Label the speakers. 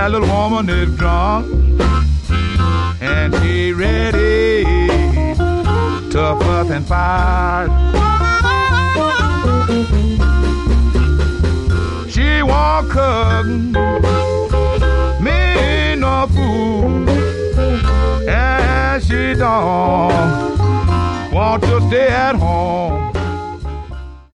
Speaker 1: That little woman is drunk and she ready to fuss and fight. She won't cook me no food, and she don't want to stay at home.